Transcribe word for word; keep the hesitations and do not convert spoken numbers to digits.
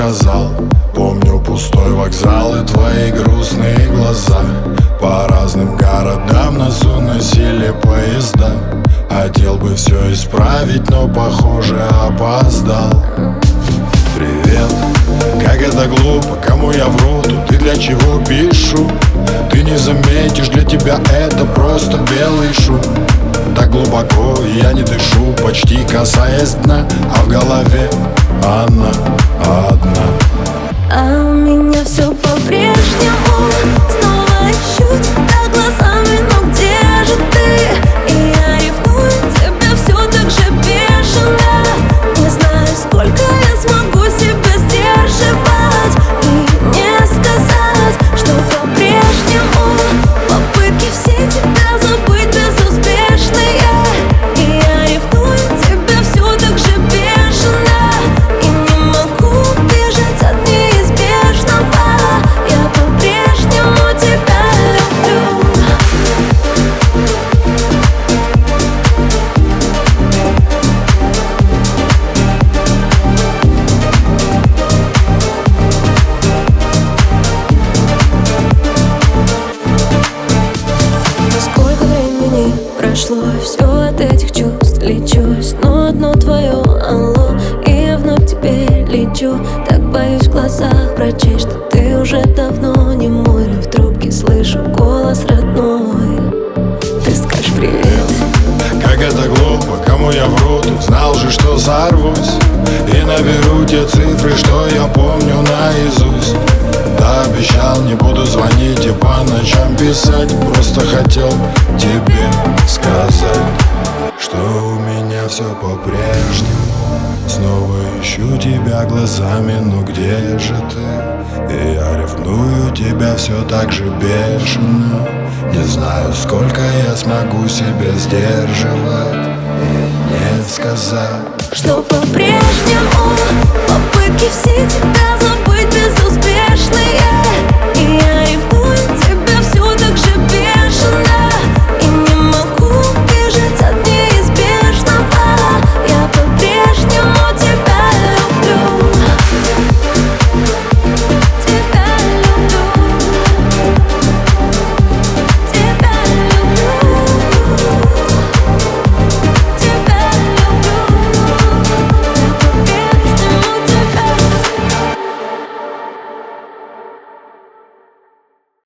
сказал. Помню пустой вокзал и твои грустные глаза. По разным городам нас уносили поезда. Хотел бы все исправить, но, похоже, опоздал. Привет, как это глупо, кому я вру, тут и для чего пишу. Ты не заметишь, для тебя это просто белый шум. Так глубоко я не дышу, почти касаясь дна, а в голове она одна. А у меня все по-прежнему. Снова ищу тебя глазами, но где же ты? И я ревную тебя все так же бешено. Не знаю, сколько я смогу себя сдерживать и не сказать, что по-прежнему попытки все тебя забыть безуспешные. И я ревную тебя все так же бешено и не могу убежать от неизбежного. Я по-прежнему тебя люблю. Сколько времени прошло, все от этих чувств лечусь, но одно твое алло, и я вновь теперь лечу. Так боюсь в глазах прочесть, что ты уже давно не мой, но в трубке слышу голос родной. Ты скажешь привет. Как это глупо, кому я вру, тут знал же, что сорвусь и наберу те цифры, что я помню наизусть. Да, обещал, не буду звонить и по ночам писать. Просто хотел тебе сказать, что у меня все по-прежнему. Снова ищу тебя глазами, ну где же ты? И я ревную тебя все так же бешено. Не знаю, сколько я смогу себя сдерживать и не сказать, Что по-прежнему попытки все тебя